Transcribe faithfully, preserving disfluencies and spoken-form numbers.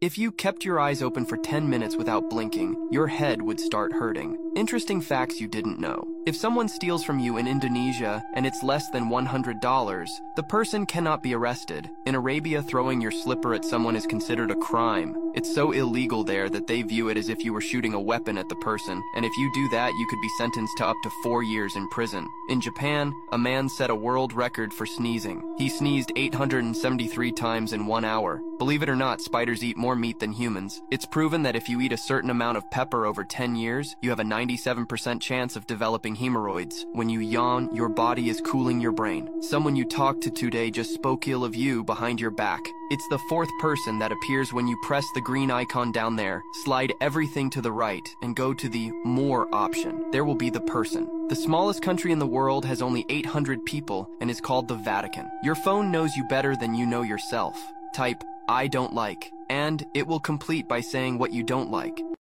If you kept your eyes open for ten minutes without blinking, your head would start hurting. Interesting facts you didn't know. If someone steals from you in Indonesia and it's less than one hundred dollars, the person cannot be arrested. In Arabia, throwing your slipper at someone is considered a crime. It's so illegal there that they view it as if you were shooting a weapon at the person, and if you do that, you could be sentenced to up to four years in prison. In Japan, a man set a world record for sneezing. He sneezed eight hundred seventy-three times in one hour. Believe it or not, spiders eat more meat than humans. It's proven that if you eat a certain amount of pepper over ten years, you have a ninety-seven percent chance of developing hemorrhoids. When you yawn, your body is cooling your brain. Someone you talked to today just spoke ill of you behind your back. It's the fourth person that appears when you press the green icon down there. Slide everything to the right and go to the More option. There will be the person. The smallest country in the world has only eight hundred people and is called the Vatican. Your phone knows you better than you know yourself. Type, I don't like, and it will complete by saying what you don't like.